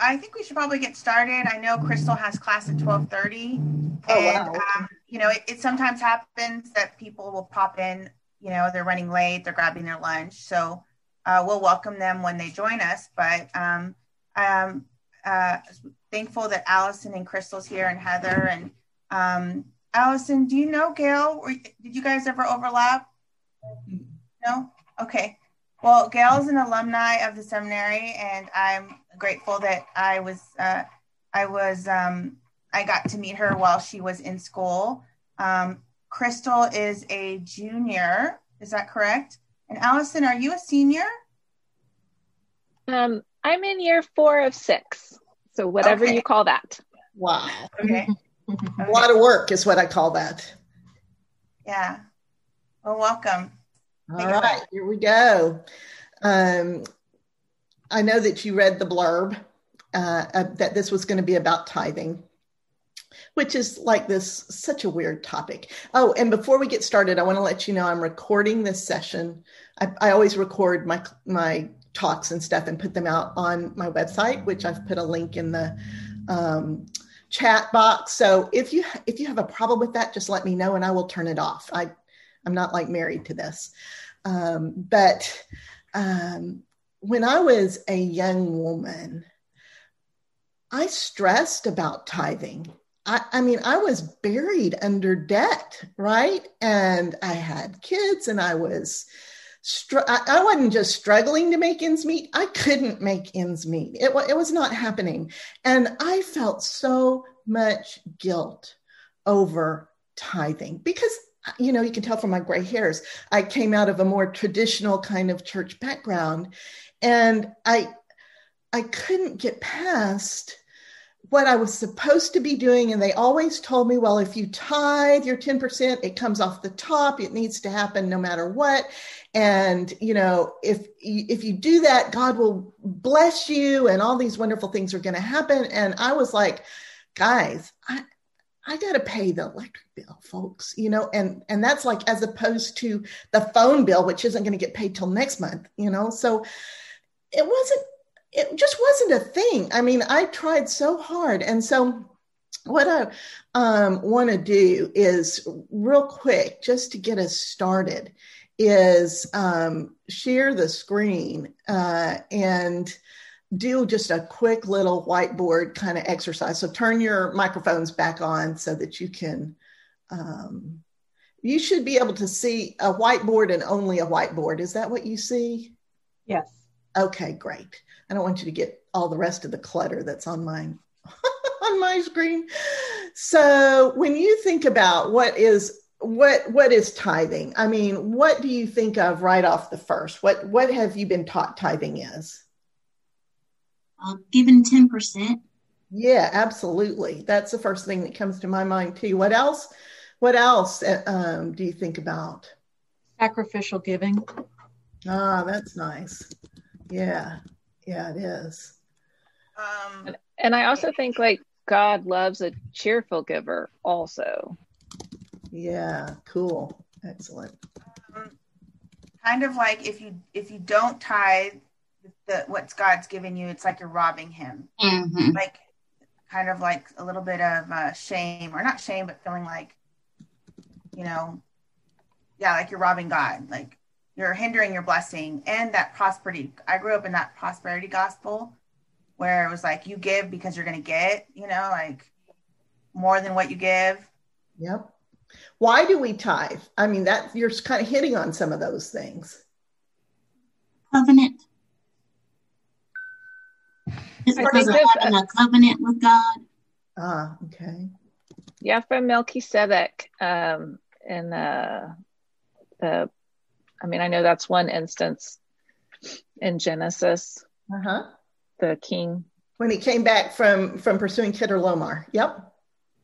I think we should probably get started. I know Crystal has class at 12:30, Oh, and wow. it sometimes happens that people will pop in. They're running late, they're grabbing their lunch, so we'll welcome them when they join us. But I'm thankful that Allison and Crystal's here, and Heather. And Allison, do you know Gail? Did you guys ever overlap? No? Okay. Well, Gail is an alumni of the seminary, and I'm grateful that I got to meet her while she was in school. Crystal is a junior. Is that correct? And Allison, are you a senior? I'm in year 4 of 6. So whatever you call that. Wow. Okay. A lot of work is what I call that. Yeah. Well, welcome. All right, here we go. I know that you read the blurb that this was going to be about tithing, which is like such a weird topic. Oh, and before we get started, I want to let you know I'm recording this session. I always record my talks and stuff and put them out on my website, which I've put a link in the chat box. So if you have a problem with that, just let me know and I will turn it off. I'm not like married to this. But when I was a young woman, I stressed about tithing. I mean, I was buried under debt, right? And I had kids and I wasn't just struggling to make ends meet. I couldn't make ends meet. It was not happening. And I felt so much guilt over tithing because, you can tell from my gray hairs, I came out of a more traditional kind of church background, and I couldn't get past what I was supposed to be doing. And they always told me, well, if you tithe your 10%, it comes off the top. It needs to happen no matter what. And, if you do that, God will bless you and all these wonderful things are going to happen. And I was like, guys, I got to pay the electric bill, folks, and that's like, as opposed to the phone bill, which isn't going to get paid till next month, so it just wasn't a thing. I mean, I tried so hard. And so what I want to do is real quick, just to get us started, is share the screen and do just a quick little whiteboard kind of exercise. So turn your microphones back on so that you can, you should be able to see a whiteboard and only a whiteboard. Is that what you see? Yes. Okay, great. I don't want you to get all the rest of the clutter that's on mine on my screen. So when you think about what is tithing, I mean, what do you think of right off the first? What have you been taught tithing is? Given 10%. Yeah, absolutely. That's the first thing that comes to my mind too. What else do you think about? Sacrificial giving. Ah, that's nice. Yeah, it is. And I also think God loves a cheerful giver also. Yeah, cool. Excellent. Kind of like if you don't tithe what God's given you, it's like you're robbing him. Mm-hmm. Like kind of like a little bit of shame, or not shame, but feeling like, like you're robbing God, like you're hindering your blessing and that prosperity. I grew up in that prosperity gospel where it was like, you give because you're going to get, like more than what you give. Yep. Why do we tithe? I mean, that you're kind of hitting on some of those things. Covenant. It's because of having a covenant with God. Ah, okay. Yeah, from Melchizedek. I know that's one instance in Genesis. Uh-huh. The king. When he came back from pursuing Kedorlaomer. Yep.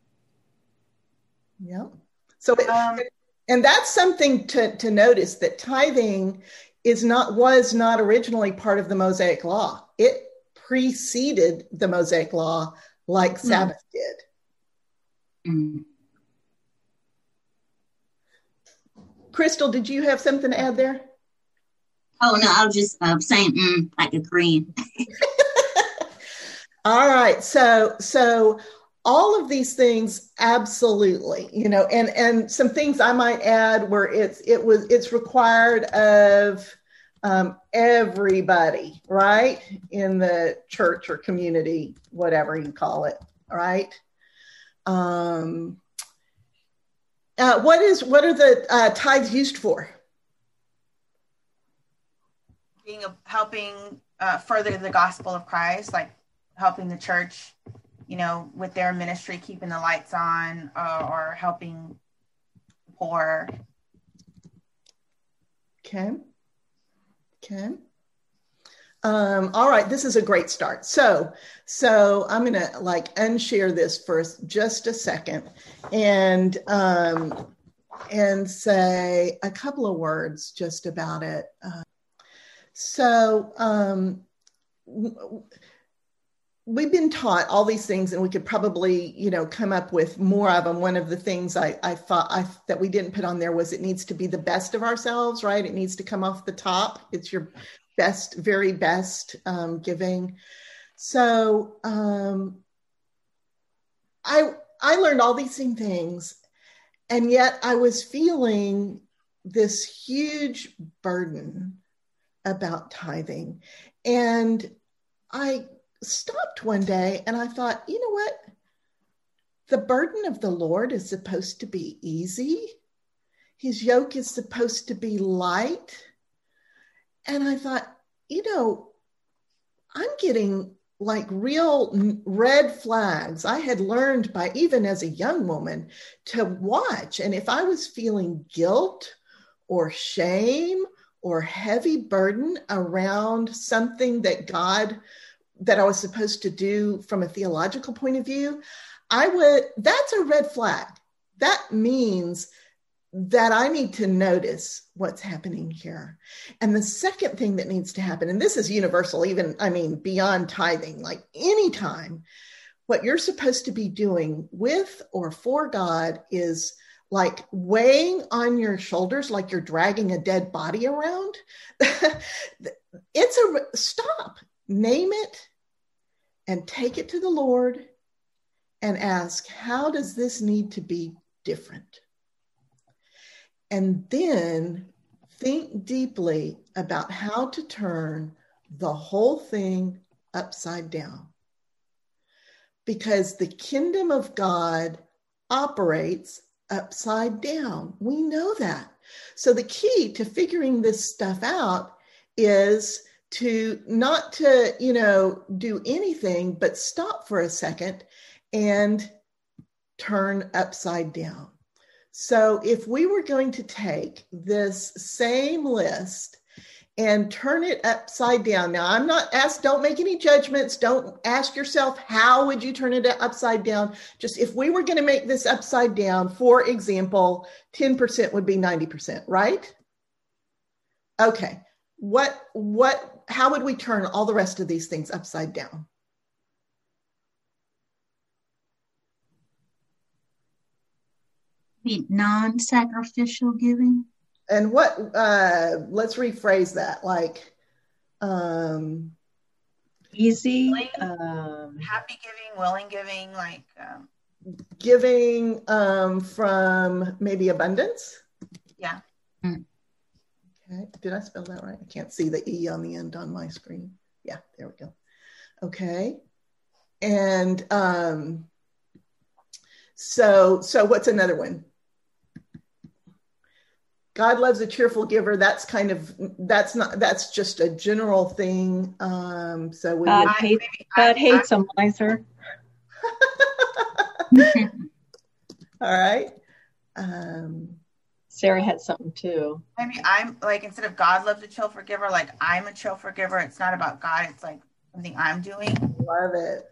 So, and that's something to notice, that tithing was not originally part of the Mosaic Law. It preceded the Mosaic Law, like Sabbath did. Mm. Crystal, did you have something to add there? Oh, no, I was just saying, like agreeing. All right. So all of these things, absolutely, and some things I might add where it's required of everybody, right, in the church or community, whatever you call it, right? What are the tithes used for? Helping further the gospel of Christ, like helping the church, with their ministry, keeping the lights on, or helping the poor. Okay. All right, this is a great start. So I'm gonna unshare this for just a second and say a couple of words just about it. We've been taught all these things, and we could probably, come up with more of them. One of the things I thought that we didn't put on there was it needs to be the best of ourselves, right? It needs to come off the top. It's your best, very best giving. So I learned all these same things, and yet I was feeling this huge burden about tithing. And I stopped one day and I thought, you know what? The burden of the Lord is supposed to be easy. His yoke is supposed to be light. And I thought, I'm getting real red flags. I had learned even as a young woman to watch. And if I was feeling guilt or shame or heavy burden around something that I was supposed to do from a theological point of view, that's a red flag. That means that I need to notice what's happening here. And the second thing that needs to happen, and this is universal, beyond tithing, anytime, what you're supposed to be doing with or for God is weighing on your shoulders like you're dragging a dead body around. Stop, name it, and take it to the Lord and ask, how does this need to be different? And then think deeply about how to turn the whole thing upside down. Because the kingdom of God operates upside down. We know that. So the key to figuring this stuff out is to not to, do anything, but stop for a second and turn upside down. So if we were going to take this same list and turn it upside down. Now, don't make any judgments. Don't ask yourself, how would you turn it upside down? Just if we were going to make this upside down, for example, 10% would be 90%, right? Okay. How would we turn all the rest of these things upside down? Non-sacrificial giving. And let's rephrase that, easy, happy giving, willing giving, giving from maybe abundance. Yeah. Okay. Did I spell that right? I can't see the E on the end on my screen. Yeah, there we go. Okay. And so what's another one? God loves a cheerful giver. That's just a general thing. So God hates a miser. All right. Sarah had something too. Maybe I'm instead of God loves a cheerful giver, I'm a cheerful giver. It's not about God. It's something I'm doing. Love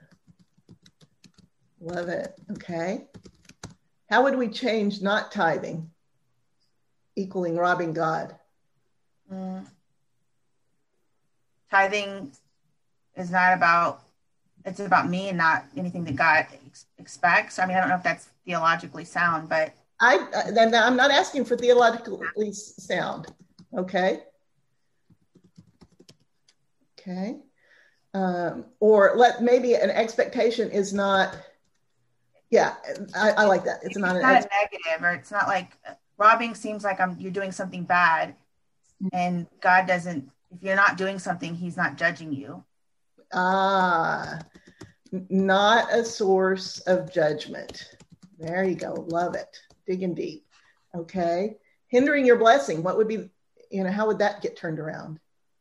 it. Okay. How would we change not tithing equaling robbing God? Tithing is it's about me and not anything that God expects. I don't know if that's theologically sound, but I'm not asking for theologically sound. Okay. Or maybe an expectation is not, I like that. It's not a negative, or it's not like robbing seems like you're doing something bad, and God doesn't, if you're not doing something, he's not judging you. Not a source of judgment. There you go. Love it. Digging deep. Okay. Hindering your blessing. What would be, how would that get turned around?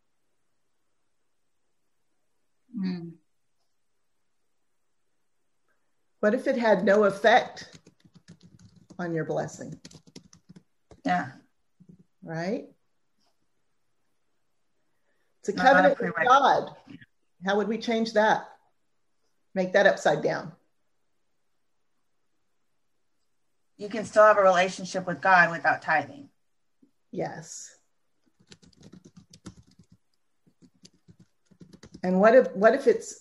What if it had no effect on your blessing? Yeah. Right? It's a covenant with God. How would we change that? Make that upside down. You can still have a relationship with God without tithing. Yes. And what if it's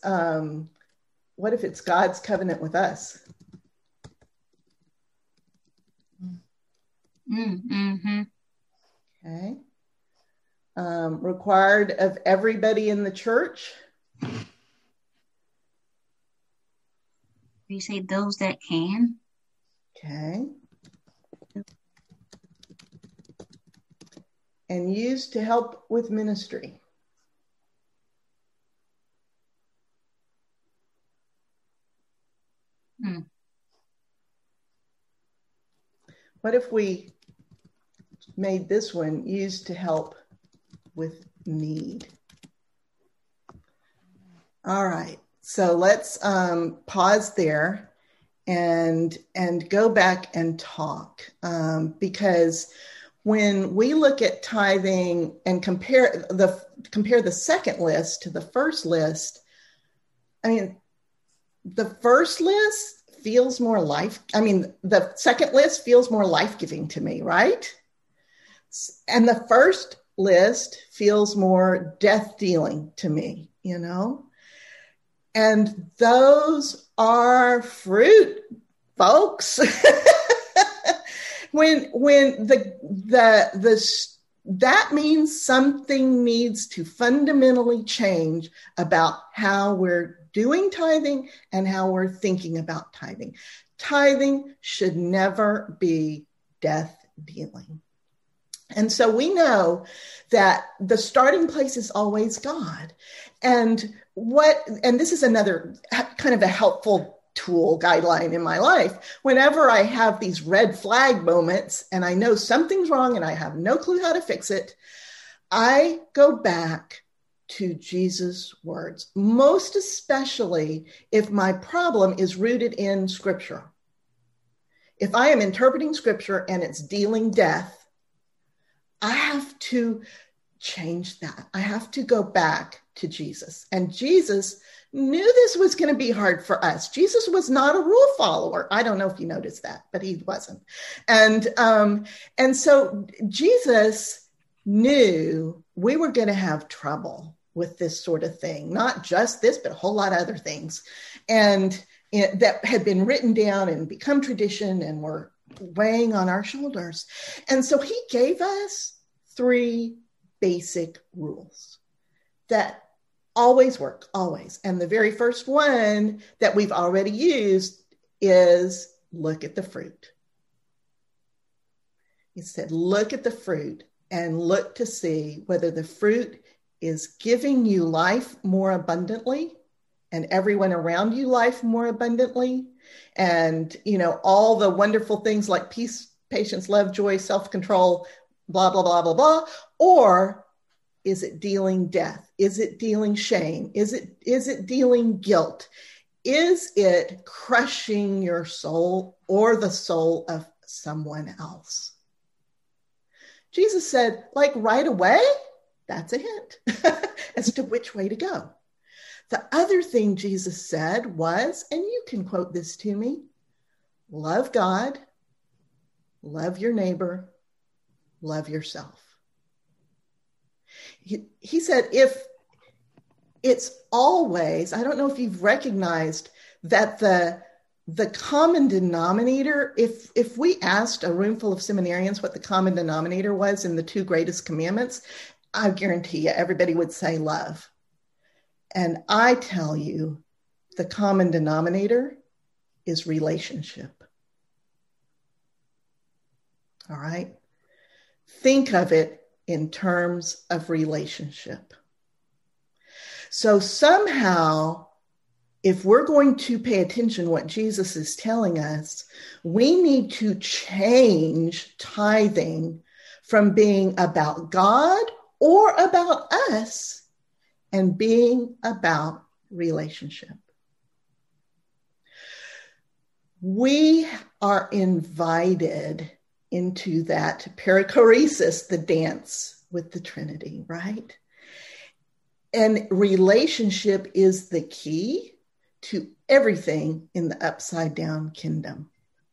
God's covenant with us? Mm-hmm. Okay. Required of everybody in the church. We say those that can. Okay. And used to help with ministry. What if we made this one used to help with need? All right. So let's pause there and go back and talk, because when we look at tithing and compare the second list to the first list, I mean, the first list feels more the second list feels more life-giving to me, right? And the first list feels more death-dealing to me, And those are fruit, folks. when that means something needs to fundamentally change about how we're doing tithing and how we're thinking about tithing. Tithing should never be death dealing. And so we know that the starting place is always God. And this is another kind of a helpful tool guideline in my life. Whenever I have these red flag moments and I know something's wrong and I have no clue how to fix it, I go back to Jesus' words, most especially if my problem is rooted in Scripture. If I am interpreting Scripture and it's dealing death, I have to change that. I have to go back to Jesus. And Jesus knew this was going to be hard for us. Jesus was not a rule follower. I don't know if you noticed that, but he wasn't. And so Jesus knew we were going to have trouble with this sort of thing, not just this, but a whole lot of other things. And that had been written down and become tradition and were weighing on our shoulders. And so he gave us 3 basic rules that always work, always. And the very first one that we've already used is look at the fruit. He said, look at the fruit and look to see whether the fruit is giving you life more abundantly and everyone around you life more abundantly. And, all the wonderful things like peace, patience, love, joy, self-control, blah, blah, blah, blah, blah. Or is it dealing death? Is it dealing shame? Is it dealing guilt? Is it crushing your soul or the soul of someone else? Jesus said, right away, that's a hint as to which way to go. The other thing Jesus said was, and you can quote this to me, love God, love your neighbor, love yourself. He said, if it's always, I don't know if you've recognized that the common denominator, if we asked a room full of seminarians what the common denominator was in the 2 greatest commandments, I guarantee you everybody would say love. And I tell you, the common denominator is relationship. All right? Think of it in terms of relationship. So somehow, if we're going to pay attention to what Jesus is telling us, we need to change tithing from being about God or about us and being about relationship. We are invited into that perichoresis, the dance with the Trinity, right? And relationship is the key to everything in the upside down kingdom.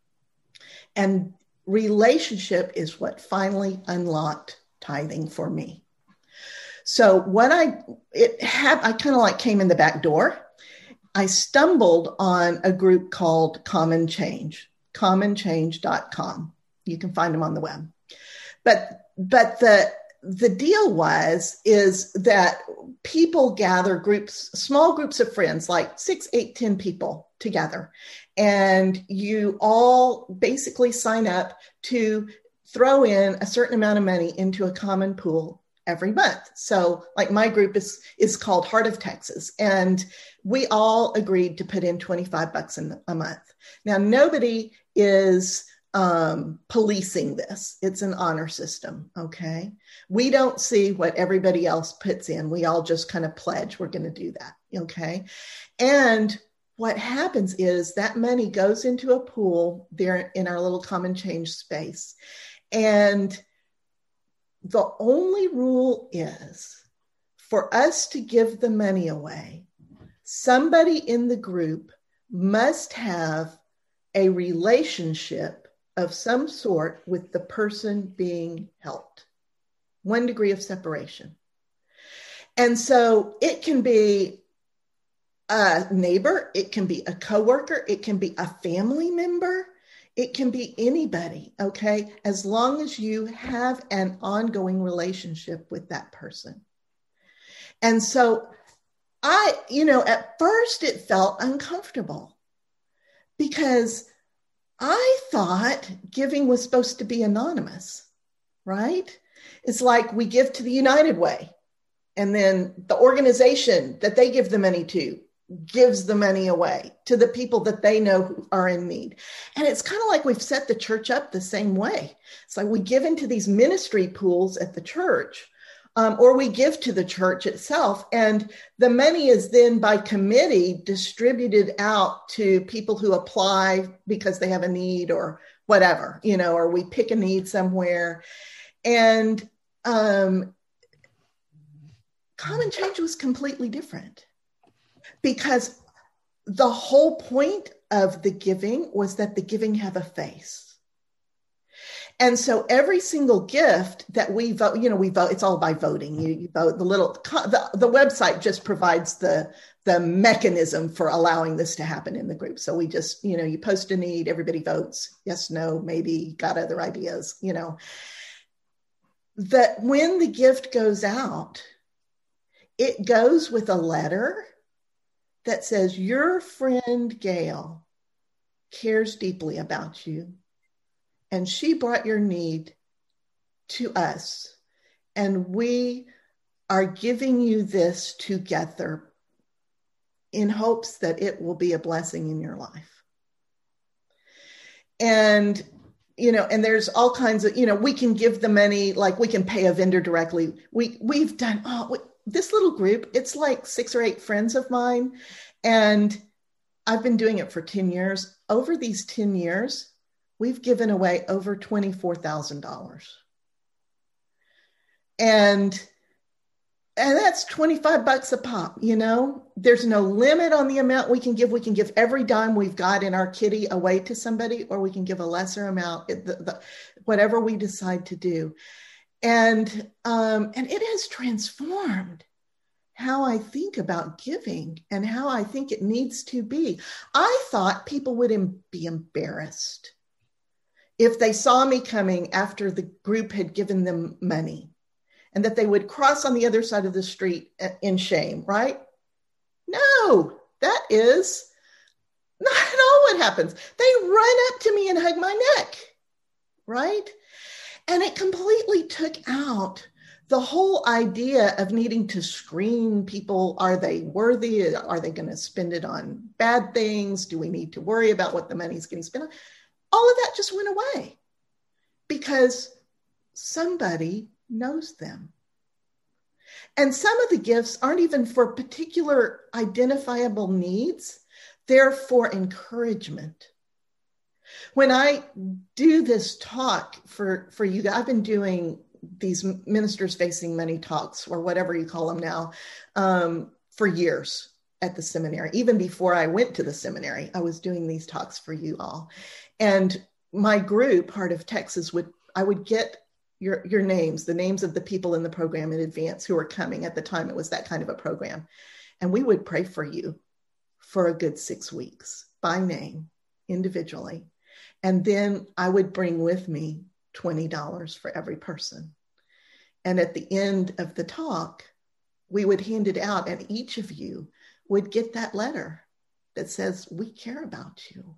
And relationship is what finally unlocked tithing for me. So I kind of like came in the back door. I stumbled on a group called Common Change, commonchange.com. You can find them on the web. But the deal is that people gather small groups of friends, like 6, 8, 10 people together. And you all basically sign up to throw in a certain amount of money into a common pool every month. So like my group is called Heart of Texas. And we all agreed to put in $25 a month. Now, nobody is policing this. It's an honor system. Okay. We don't see what everybody else puts in. We all just kind of pledge we're going to do that. Okay. And what happens is that money goes into a pool there in our little Common Change space. And the only rule is for us to give the money away, somebody in the group must have a relationship of some sort with the person being helped. 1 degree of separation. And so it can be a neighbor, it can be a coworker, it can be a family member, it can be anybody, okay? As long as you have an ongoing relationship with that person. And so at first it felt uncomfortable because I thought giving was supposed to be anonymous, right? It's like we give to the United Way, and then the organization that they give the money to gives the money away to the people that they know who are in need. And it's kind of like we've set the church up the same way. It's like we give into these ministry pools at the church, or we give to the church itself. And the money is then by committee distributed out to people who apply because they have a need or whatever, or we pick a need somewhere. And Common Change was completely different because the whole point of the giving was that the giving have a face. And so every single gift that we vote, we vote, it's all by voting. You vote. The website just provides the mechanism for allowing this to happen in the group. So we just, you post a need, everybody votes, yes, no, maybe, got other ideas, that when the gift goes out, it goes with a letter that says, your friend Gail cares deeply about you. And she brought your need to us. And we are giving you this together in hopes that it will be a blessing in your life. And, and there's all kinds of, we can give the money, like we can pay a vendor directly. We've done, this little group, it's like 6 or 8 friends of mine. And I've been doing it for 10 years. Over these 10 years, we've given away over $24,000. And that's $25 a pop, There's no limit on the amount we can give. We can give every dime we've got in our kitty away to somebody, or we can give a lesser amount, whatever we decide to do. And it has transformed how I think about giving and how I think it needs to be. I thought people would be embarrassed if they saw me coming after the group had given them money, and that they would cross on the other side of the street in shame, right? No, that is not at all what happens. They run up to me and hug my neck, right? And it completely took out the whole idea of needing to screen people. Are they worthy? Are they going to spend it on bad things? Do we need to worry about what the money's getting spent on? All of that just went away because somebody knows them. And some of the gifts aren't even for particular identifiable needs. They're for encouragement. When I do this talk for you, I've been doing these Ministers Facing Money talks, or whatever you call them now, for years at the seminary. Even before I went to the seminary, I was doing these talks for you all. And my group, Heart of Texas, I would get your names, the names of the people in the program in advance who were coming. At the time, it was that kind of a program. And we would pray for you for a good 6 weeks by name, individually. And then I would bring with me $20 for every person. And at the end of the talk, we would hand it out, and each of you would get that letter that says, we care about you,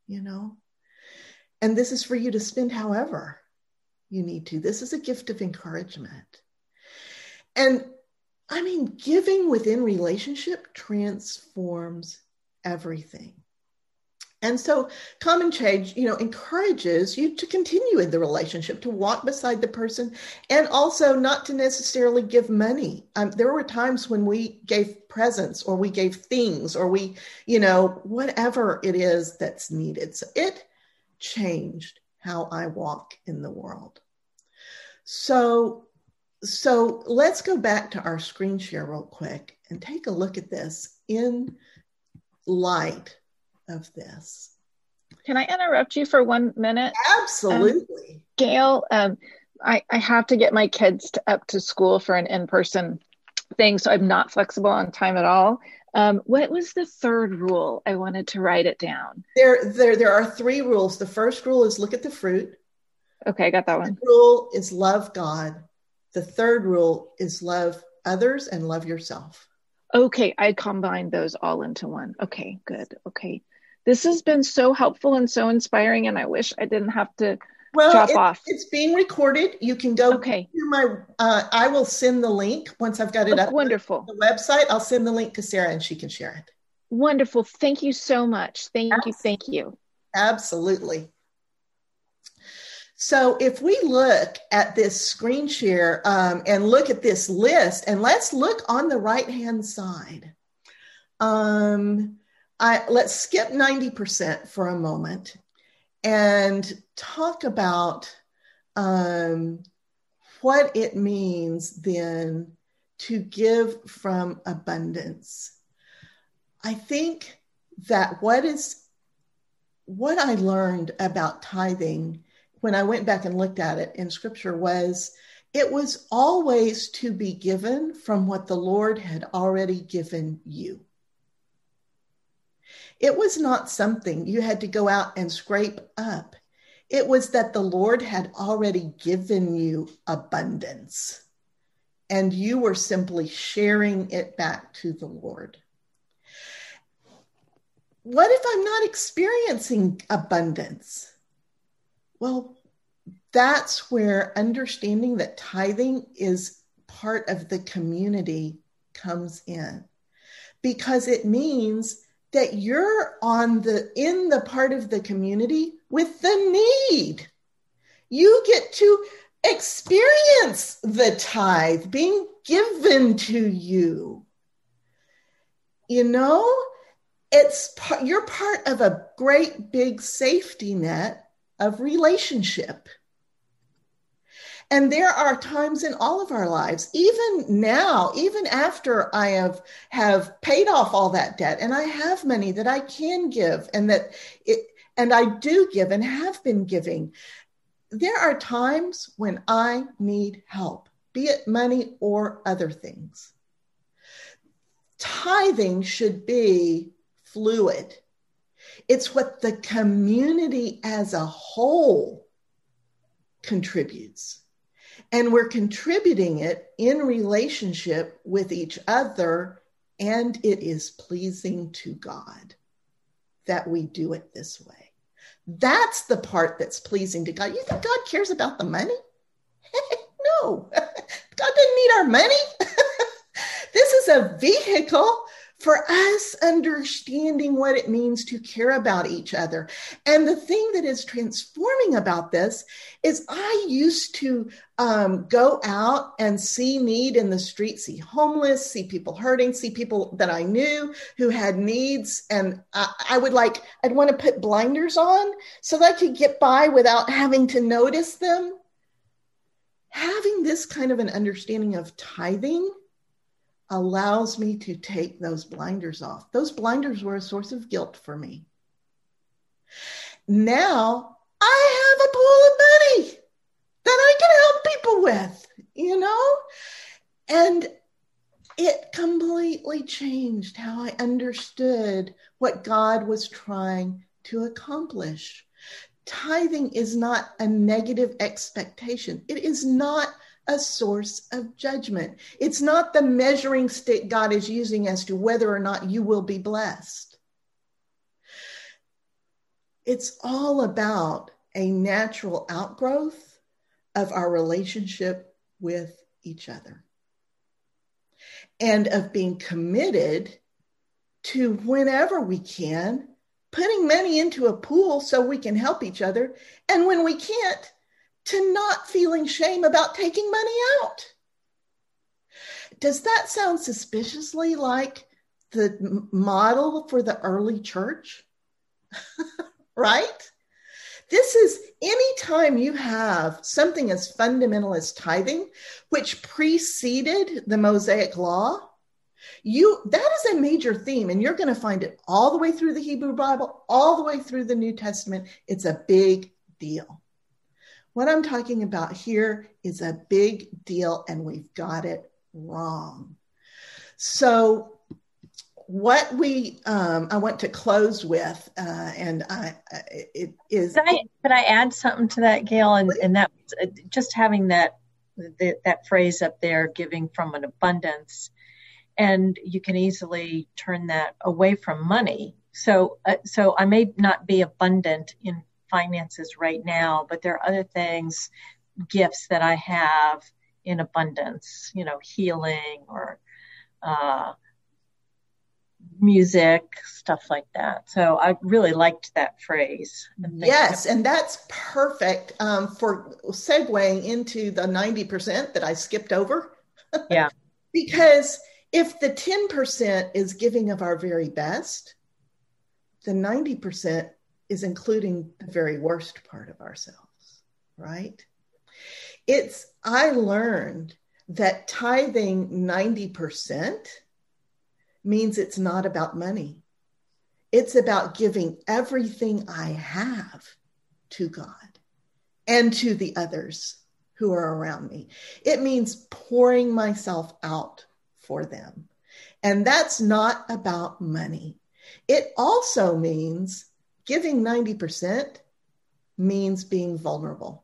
and this is for you to spend however you need to. This is a gift of encouragement. And I mean, giving within relationship transforms everything. And so Common Change, encourages you to continue in the relationship, to walk beside the person, and also not to necessarily give money. There were times when we gave presents, or we gave things, or we, whatever it is that's needed. So it changed how I walk in the world. So let's go back to our screen share real quick and take a look at this in light of this. Can I interrupt you for 1 minute? Absolutely. Gail, I have to get my kids up to school for an in-person thing, so I'm not flexible on time at all. What was the third rule? I wanted to write it down. There are 3 rules. The first rule is look at the fruit. Okay, I got that one. The rule is love God. The third rule is love others and love yourself. Okay, I combined those all into one. Okay, good. Okay. This has been so helpful and so inspiring, and I wish I didn't have to drop off. It's being recorded. You can go to my, I will send the link once I've got it up. Wonderful. On the website. I'll send the link to Sarah and she can share it. Wonderful. Thank you so much. Thank you. Absolutely. So if we look at this screen share and look at this list, and let's look on the right-hand side. Let's skip 90% for a moment and talk about what it means then to give from abundance. I think that what I learned about tithing when I went back and looked at it in scripture was it was always to be given from what the Lord had already given you. It was not something you had to go out and scrape up. It was that the Lord had already given you abundance, and you were simply sharing it back to the Lord. What if I'm not experiencing abundance? Well, that's where understanding that tithing is part of the community comes in, because it means that you're in the part of the community with the need. You get to experience the tithe being given to you. You're part of a great big safety net of relationship. And there are times in all of our lives, even now, even after I have paid off all that debt, and I have money that I can give, and I do give and have been giving. There are times when I need help, be it money or other things. Tithing should be fluid. It's what the community as a whole contributes. And we're contributing it in relationship with each other and it is pleasing to God that we do it this way. That's the part that's pleasing to God. You think God cares about the money? No, God doesn't need our money. This is a vehicle for us understanding what it means to care about each other. And the thing that is transforming about this is I used to go out and see need in the street, see homeless, see people hurting, see people that I knew who had needs. And I'd want to put blinders on so that I could get by without having to notice them. Having this kind of an understanding of tithing allows me to take those blinders off. Those blinders were a source of guilt for me. Now I have a pool of money that I can help people with, and it completely changed how I understood what God was trying to accomplish. Tithing is not a negative expectation. It is not a source of judgment. It's not the measuring stick God is using as to whether or not you will be blessed. It's all about a natural outgrowth of our relationship with each other and of being committed to, whenever we can, putting money into a pool so we can help each other. And when we can't, to not feeling shame about taking money out. Does that sound suspiciously like the model for the early church? Right? This is anytime you have something as fundamental as tithing, which preceded the Mosaic law, that is a major theme, and you're going to find it all the way through the Hebrew Bible, all the way through the New Testament. It's a big deal. What I'm talking about here is a big deal, and we've got it wrong. So what I want to close with, Could I add something to that, Gail? And that just having that phrase up there, giving from an abundance, and you can easily turn that away from money. So I may not be abundant in finances right now, but there are other things, gifts that I have in abundance, healing or music, stuff like that. So I really liked that phrase. Yes, and that's perfect for segueing into the 90% that I skipped over. Yeah. Because if the 10% is giving of our very best, the 90% is including the very worst part of ourselves, right? I learned that tithing 90% means it's not about money. It's about giving everything I have to God and to the others who are around me. It means pouring myself out for them. And that's not about money. It also means giving 90% means being vulnerable.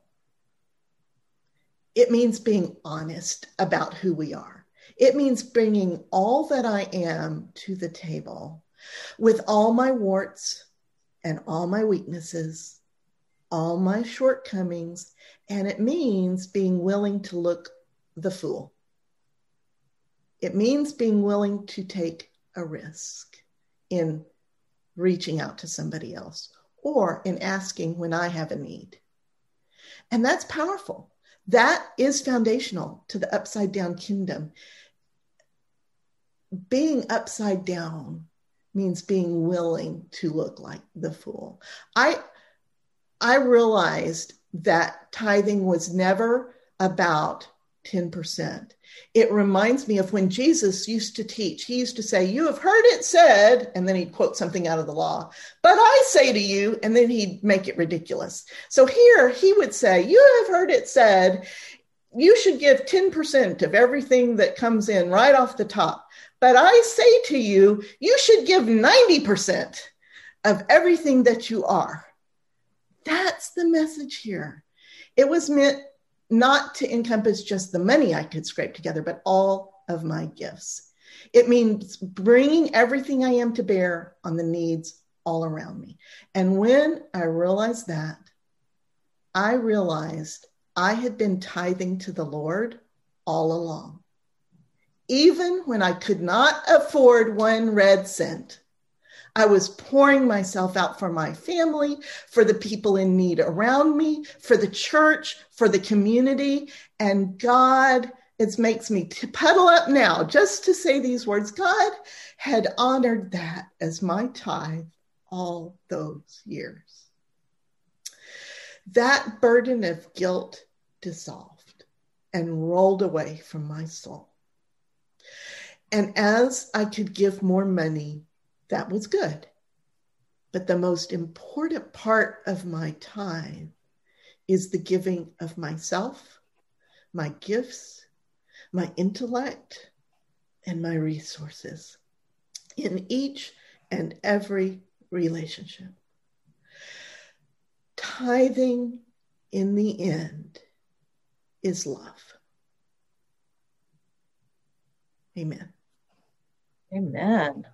It means being honest about who we are. It means bringing all that I am to the table with all my warts and all my weaknesses, all my shortcomings. And it means being willing to look the fool. It means being willing to take a risk in reaching out to somebody else or in asking when I have a need. And that's powerful. That is foundational to the upside down kingdom. Being upside down means being willing to look like the fool. I realized that tithing was never about 10%. It reminds me of when Jesus used to teach. He used to say, "You have heard it said," and then he'd quote something out of the law, "But I say to you," and then he'd make it ridiculous. So here he would say, "You have heard it said, you should give 10% of everything that comes in right off the top. But I say to you, you should give 90% of everything that you are." That's the message here. It was meant not to encompass just the money I could scrape together, but all of my gifts. It means bringing everything I am to bear on the needs all around me. And when I realized that, I realized I had been tithing to the Lord all along. Even when I could not afford 1 red cent, I was pouring myself out for my family, for the people in need around me, for the church, for the community. And God, it makes me pedal up now just to say these words. God had honored that as my tithe all those years. That burden of guilt dissolved and rolled away from my soul. And as I could give more money, that was good. But the most important part of my tithe is the giving of myself, my gifts, my intellect, and my resources in each and every relationship. Tithing, in the end, is love. Amen. Amen.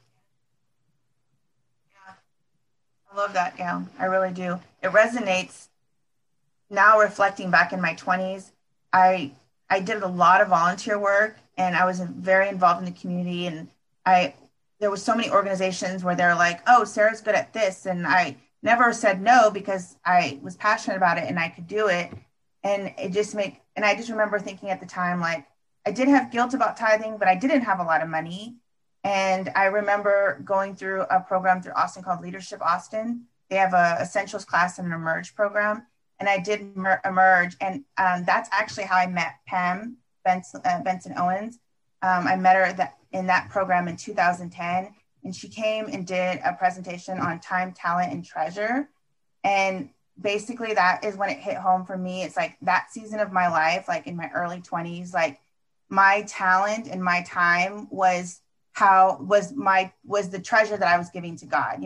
I love that, Gail. I really do. It resonates. Now reflecting back in my 20s, I did a lot of volunteer work, and I was very involved in the community. And there was so many organizations where they're like, "Oh, Sarah's good at this," and I never said no because I was passionate about it and I could do it. And I just remember thinking at the time, like, I did have guilt about tithing, but I didn't have a lot of money. And I remember going through a program through Austin called Leadership Austin. They have a essentials class and an emerge program. And I did emerge. And that's actually how I met Pam Benson Owens. I met her in that program in 2010. And she came and did a presentation on time, talent, and treasure. And basically that is when it hit home for me. It's like that season of my life, like in my early 20s, like my talent and my time was the treasure that I was giving to God,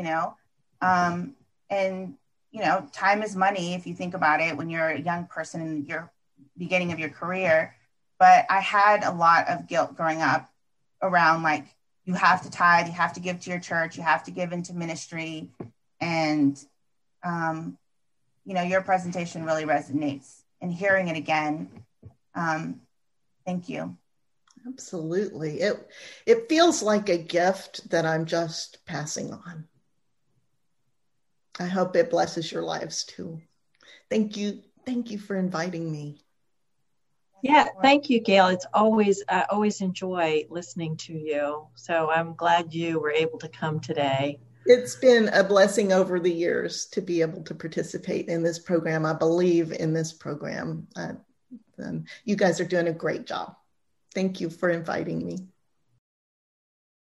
and time is money if you think about it when you're a young person in your beginning of your career. But I had a lot of guilt growing up around, like, you have to tithe, you have to give to your church, you have to give into ministry. And your presentation really resonates, and hearing it again, thank you. Absolutely. It feels like a gift that I'm just passing on. I hope it blesses your lives too. Thank you. Thank you for inviting me. Yeah, thank you, Gail. I always enjoy listening to you. So I'm glad you were able to come today. It's been a blessing over the years to be able to participate in this program. I believe in this program. You guys are doing a great job. Thank you for inviting me.